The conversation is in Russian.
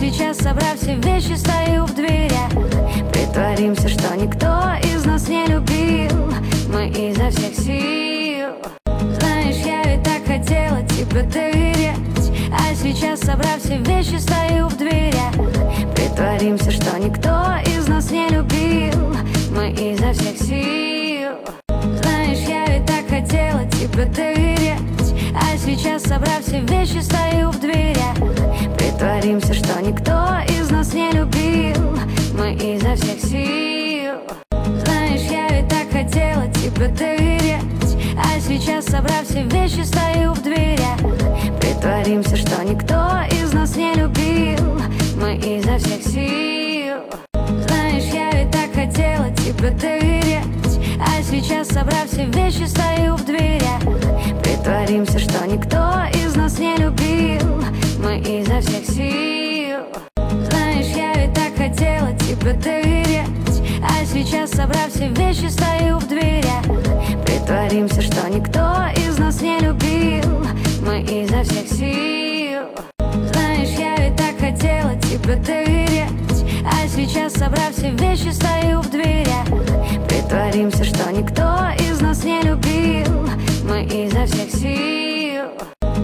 сейчас, собрав все вещи, стою в дверях. Притворимся, что никто из нас не любил. Мы изо всех сил. Знаешь, я ведь так хотела тебе доверять. А сейчас, собрав все вещи, стою в дверях. Притворимся, что никто из нас не любил. Мы изо всех сил. Знаешь, я ведь так хотела тебе доверять. А сейчас, собрав все вещи, стою в дверях. Притворимся, что никто из нас не любил. Мы изо всех сил. Знаешь, я ведь так хотела тебе доверять. А сейчас, собрав все вещи, стою в дверях. Притворимся, что никто из нас не любил. Мы изо всех сил. Знаешь, я ведь так хотела тебе доверять. А сейчас, собрав все вещи, стою в дверях. Притворимся, что никто из нас не любил. Мы изо всех сил. Знаешь, я ведь так хотела тебе доверять. А сейчас, собрав все вещи, стою в дверях. Притворимся, что никто из нас не любил. Мы изо всех сил. Знаешь, я ведь так хотела тебе доверять. А сейчас, собрав все вещи, стою в дверях. Притворимся, что никто из нас не любил. Мы изо всех сил.